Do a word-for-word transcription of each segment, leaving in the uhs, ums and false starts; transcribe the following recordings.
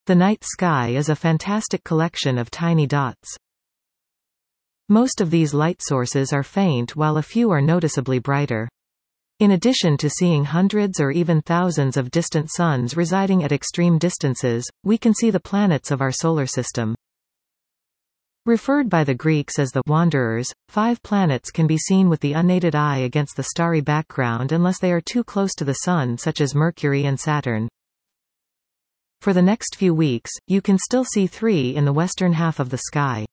The night sky is a fantastic collection of tiny dots. Most of these light sources are faint while a few are noticeably brighter. In addition to seeing hundreds or even thousands of distant suns residing at extreme distances, we can see the planets of our solar system. Referred by the Greeks as the wanderers, five planets can be seen with the unaided eye against the starry background unless they are too close to the Sun, such as Mercury and Saturn. For the next few weeks, you can still see three in the western half of the sky.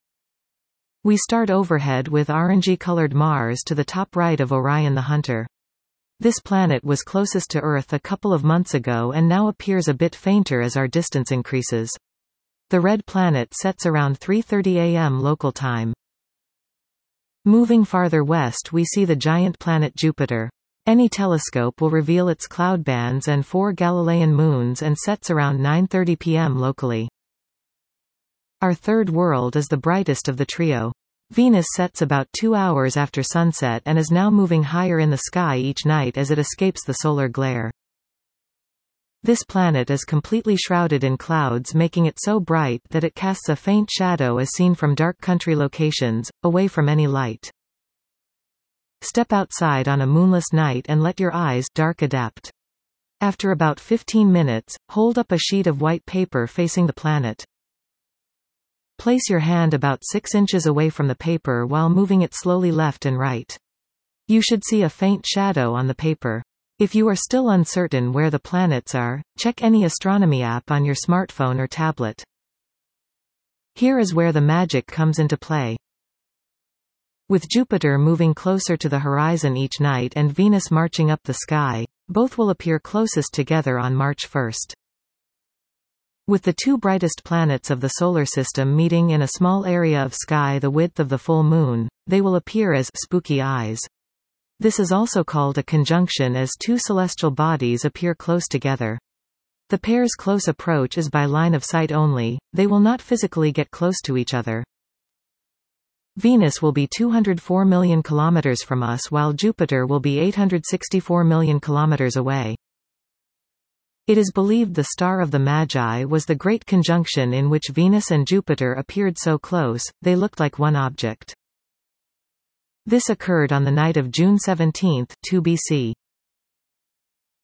We start overhead with orangey-colored Mars to the top right of Orion the Hunter. This planet was closest to Earth a couple of months ago and now appears a bit fainter as our distance increases. The red planet sets around three thirty a m local time. Moving farther west, we see the giant planet Jupiter. Any telescope will reveal its cloud bands and four Galilean moons and sets around nine thirty p m locally. Our third world is the brightest of the trio. Venus sets about two hours after sunset and is now moving higher in the sky each night as it escapes the solar glare. This planet is completely shrouded in clouds, making it so bright that it casts a faint shadow as seen from dark country locations, away from any light. Step outside on a moonless night and let your eyes dark adapt. After about fifteen minutes, hold up a sheet of white paper facing the planet. Place your hand about six inches away from the paper while moving it slowly left and right. You should see a faint shadow on the paper. If you are still uncertain where the planets are, check any astronomy app on your smartphone or tablet. Here is where the magic comes into play. With Jupiter moving closer to the horizon each night and Venus marching up the sky, both will appear closest together on March first. With the two brightest planets of the Solar System meeting in a small area of sky the width of the full moon, they will appear as spooky eyes. This is also called a conjunction as two celestial bodies appear close together. The pair's close approach is by line of sight only, they will not physically get close to each other. Venus will be two hundred four million kilometers from us while Jupiter will be eight hundred sixty-four million kilometers away. It is believed the Star of the Magi was the great conjunction in which Venus and Jupiter appeared so close, they looked like one object. This occurred on the night of June seventeenth, two B C.